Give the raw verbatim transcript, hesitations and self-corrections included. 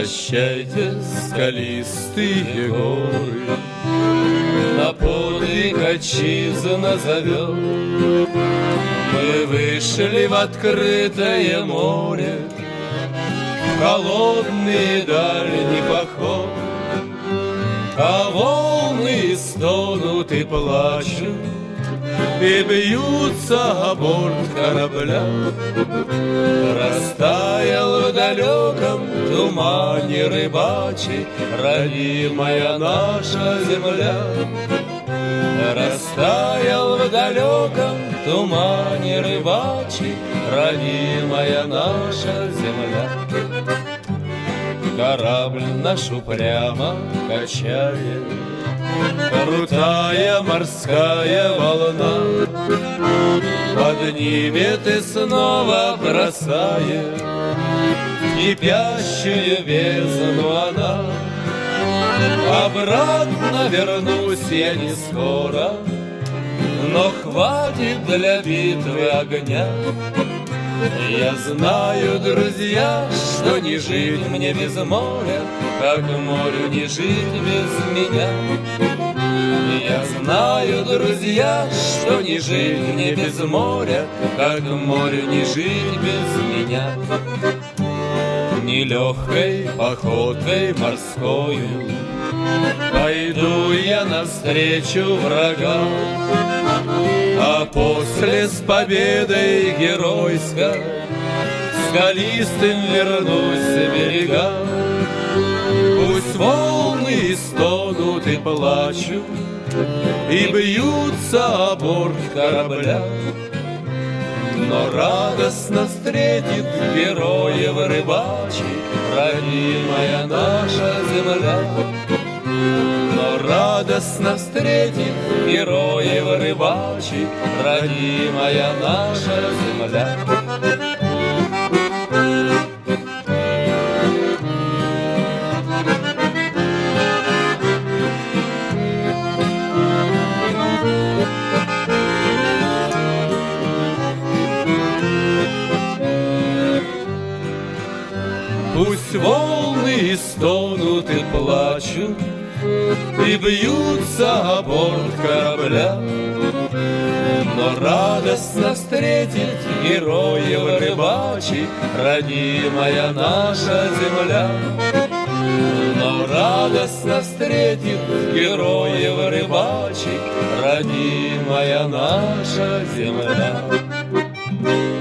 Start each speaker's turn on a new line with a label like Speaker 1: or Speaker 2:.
Speaker 1: Прощайте, скалистые горы, на подвиг отчизна зовет. Мы вышли в открытое море, в холодный дальний поход, а волны стонут и плачут, и бьются о борт корабля. Растаял в далеком тумане рыбачий родимая наша земля. Растаял в далеком тумане рыбачий родимая наша земля. Корабль наш упрямо качает крутая морская волна, поднимет и снова бросает кипящую бездну она. Обратно вернусь я не скоро, но хватит для битвы огня. Я знаю, друзья, что не жить мне без моря, как морю не жить без меня. Я знаю, друзья, что не жить мне без моря, как морю не жить без меня. Нелегкой походкой морскою пойду я навстречу врагам, а после с победой геройской скалистым вернусь к берегам. Пусть волны стонут и плачут, и бьются о борт корабля, но радостно встретит героев рыбачий родимая наша земля. Но радостно встретит героев рыбачий родимая наша земля. Пусть волны стонут и плачут, и бьются о борт корабля, но радостно встретит героев рыбачий родимая наша земля. Но радостно встретит героев рыбачий родимая наша земля.